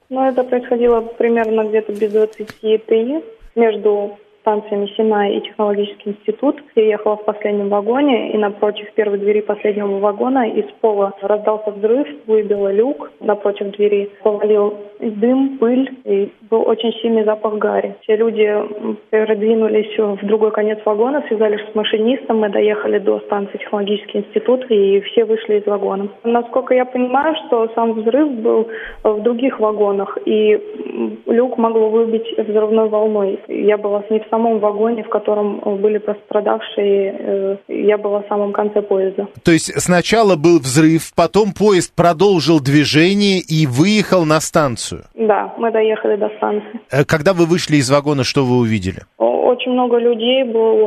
Но это происходило примерно где-то без 23 между станциями Синай и Технологический институт. Я ехала в последнем вагоне, и напротив первой двери последнего вагона из пола раздался взрыв, выбило люк напротив двери, повалил дым, пыль, и был очень сильный запах гари. Все люди передвинулись в другой конец вагона, связались с машинистом, мы доехали до станции Технологический институт, и все вышли из вагона. Насколько я понимаю, что сам взрыв был в других вагонах, и люк могло выбить взрывной волной. Я была не в самом вагоне, в котором были пострадавшие, я была в самом конце поезда. То есть сначала был взрыв, потом поезд продолжил движение и выехал на станцию? Да, мы доехали до станции. Когда вы вышли из вагона, что вы увидели? Очень много людей,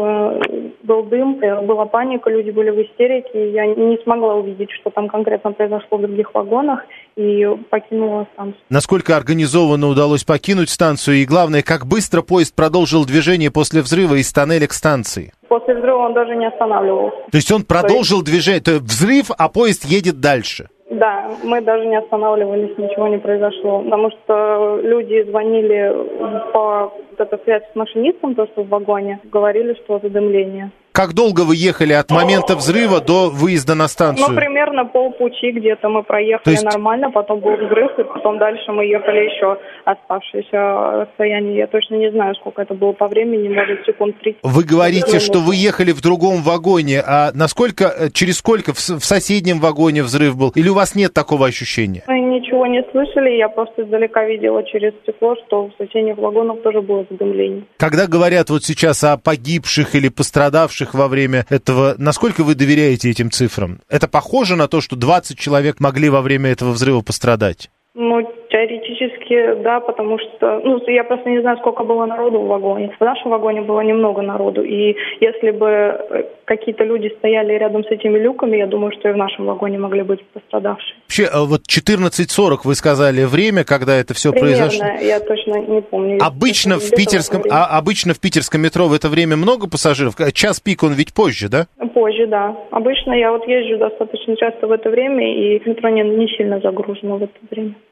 был дым, была паника, люди были в истерике. Я не смогла увидеть, что там конкретно произошло в других вагонах, и покинула станцию. Насколько организованно удалось покинуть станцию, и главное, как быстро поезд продолжил движение после взрыва из тоннеля к станции? После взрыва он даже не останавливался. То есть он продолжил движение, то есть взрыв, а поезд едет дальше? Да, мы даже не останавливались, ничего не произошло, потому что люди звонили по связи с машинистом, то, что в вагоне, говорили, что задымление. Как долго вы ехали от момента взрыва до выезда на станцию? Примерно полпути где-то мы проехали нормально, потом был взрыв, и потом дальше мы ехали еще оставшееся расстояние. Я точно не знаю, сколько это было по времени, может, секунд 30. Вы говорите, что вы ехали в другом вагоне, а через сколько в соседнем вагоне взрыв был? Или у вас нет такого ощущения? Мы ничего не слышали, я просто издалека видела через стекло, что в соседних вагонах тоже было задымление. Когда говорят вот сейчас о погибших или пострадавших во время этого, насколько вы доверяете этим цифрам? Это похоже на то, что 20 человек могли во время этого взрыва пострадать? Теоретически, да, потому что, я просто не знаю, сколько было народу в вагоне. В нашем вагоне было немного народу, и если бы какие-то люди стояли рядом с этими люками, я думаю, что и в нашем вагоне могли быть пострадавшие. Вообще, вот 14:40 вы сказали время, когда это все произошло? Я точно не помню. Обычно в питерском метро в это время много пассажиров? Час пик, он ведь позже, да? Позже, да. Обычно я езжу достаточно часто в это время, и метро не сильно загружено в это время.